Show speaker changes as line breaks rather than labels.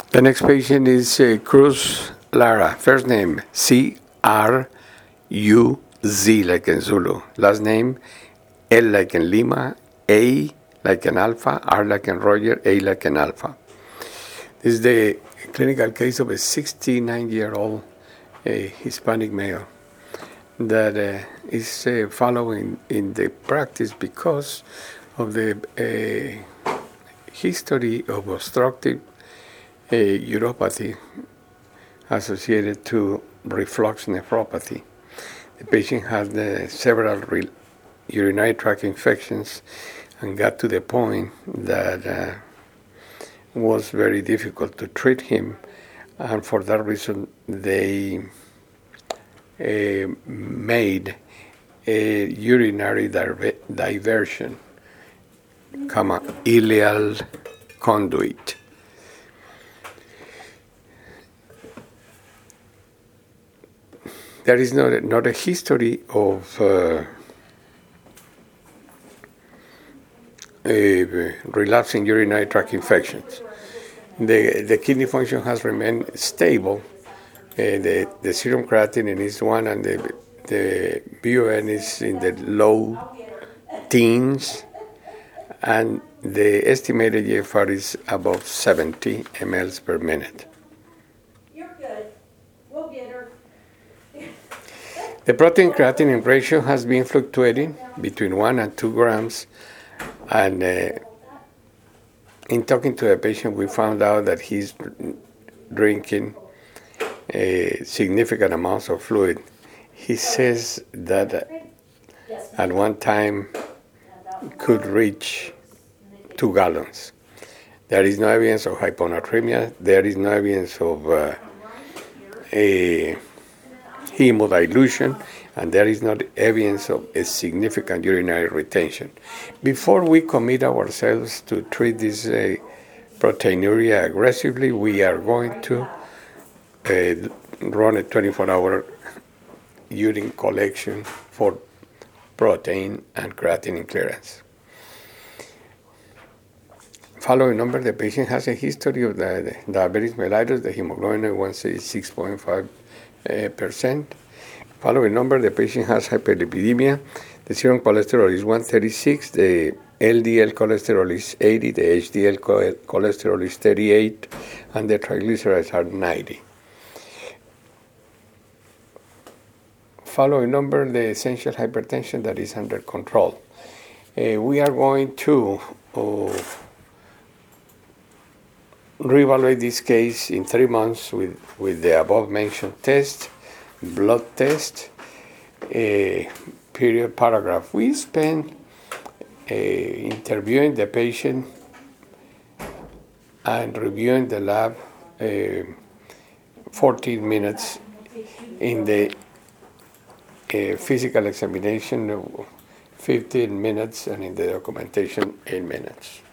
The next patient is Cruz Lara. First name Cruz, like in Zulu. Last name L like in Lima, A like in Alpha, R like in Roger, A like in Alpha. This is the clinical case of a 69-year-old Hispanic male that is following in the practice because of the history of obstructive uropathy associated to reflux nephropathy. The patient had several urinary tract infections and got to the point that was very difficult to treat him, and for that reason they made a urinary diversion, ileal conduit. There is not a history of relapsing urinary tract infections. The kidney function has remained stable. The serum creatinine is 1 and the BUN is in the low teens, and the estimated GFR is above 70 mLs per minute.
You're good. We'll get her.
The protein creatinine ratio has been fluctuating between 1 and 2 grams, and in talking to the patient, we found out that he's drinking significant amounts of fluid. He says that at one time could reach 2 gallons. There is no evidence of hyponatremia. There is no evidence of hemodilution, and there is not evidence of a significant urinary retention. Before we commit ourselves to treat this proteinuria aggressively, we are going to run a 24-hour urine collection for protein and creatinine clearance. Following number, the patient has a history of the diabetes mellitus. The hemoglobin A1C is 6.5%. Following number, the patient has hyperlipidemia. The serum cholesterol is 136. The LDL cholesterol is 80. The HDL cholesterol is 38. And the triglycerides are 90. Following number, the essential hypertension that is under control. We are going to reevaluate this case in 3 months with the above mentioned test, blood test, period paragraph. We spend interviewing the patient and reviewing the lab 14 minutes, in the physical examination 15 minutes, and in the documentation 8 minutes.